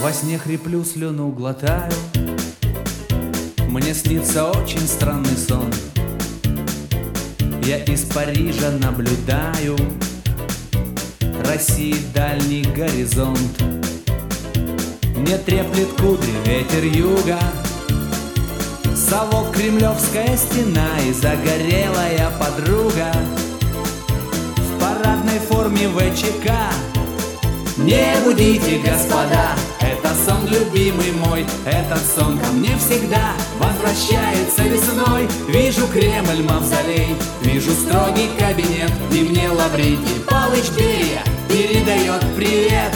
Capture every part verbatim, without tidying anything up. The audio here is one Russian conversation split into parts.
Во сне хриплю, слюну глотаю. Мне снится очень странный сон. Я из Парижа наблюдаю России дальний горизонт. Мне треплет кудри ветер юга, совок кремлевская стена и загорелая подруга в парадной форме ВЧК. Не будите, господа, это сон любимый мой. Этот сон ко мне всегда возвращается весной. Вижу Кремль, мавзолей, вижу строгий кабинет, и мне Лаврентий Палыч Берия передает привет.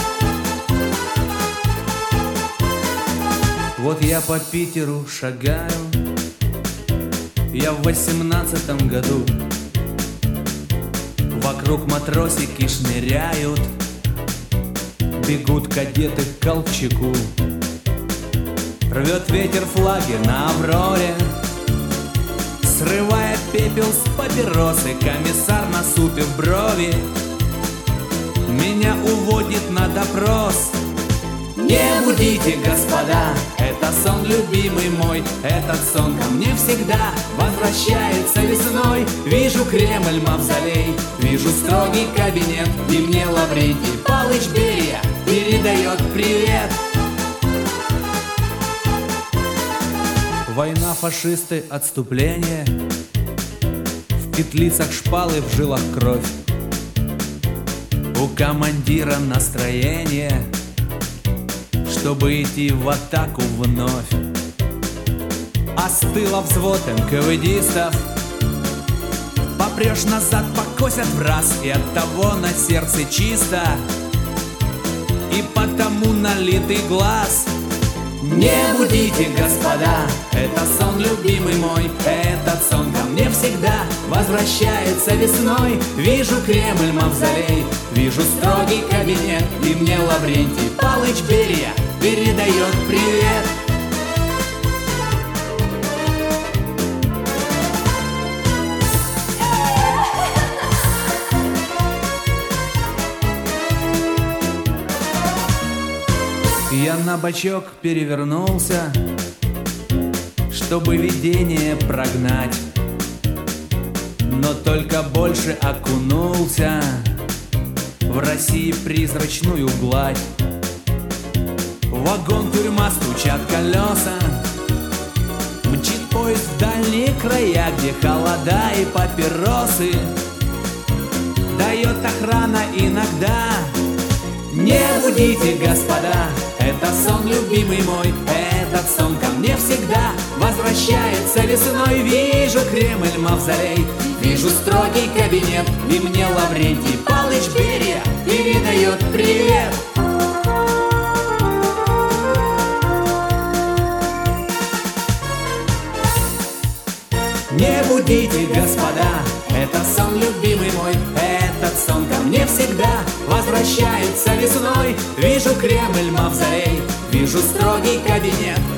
Вот я по Питеру шагаю, я в восемнадцатом году. Вокруг матросики шныряют, бегут кадеты к Колчаку. Рвет ветер флаги на Авроре, срывая пепел с папиросы. Комиссар, насупив брови, меня уводит на допрос. Не будите, господа, это сон любимый мой. Этот сон ко мне всегда возвращается весной. Вижу Кремль, мавзолей, вижу строгий кабинет, и мне Лаврентий Палыч Берия передает привет. Война, фашисты, отступление, в петлицах шпалы, в жилах кровь. У командира настроение, чтобы идти в атаку вновь. Остыло взвод энкавэдистов, попрешь назад, покосят в раз, и от того на сердце чисто, и потому налитый глаз. Не будите, господа, это сон любимый мой. Этот сон ко мне всегда возвращается весной. Вижу Кремль, мавзолей, вижу строгий кабинет, и мне Лаврентий Палыч Берия передает привет. Я на бочок перевернулся, чтобы видение прогнать, но только больше окунулся в России призрачную гладь. Вагон-тюрьма, стучат колеса, мчит поезд в дальние края, где холода и папиросы дает охрана иногда. Не будите, господа, это сон любимый мой. Этот сон ко мне всегда возвращается весной. Вижу Кремль, мавзолей, вижу строгий кабинет, и мне Лаврентий Палыч Берия передает привет. Не будите, господа, это сон любимый мой. Этот сон ко мне всегда возвращается весной. Вижу Кремль, мавзолей, вижу строгий кабинет,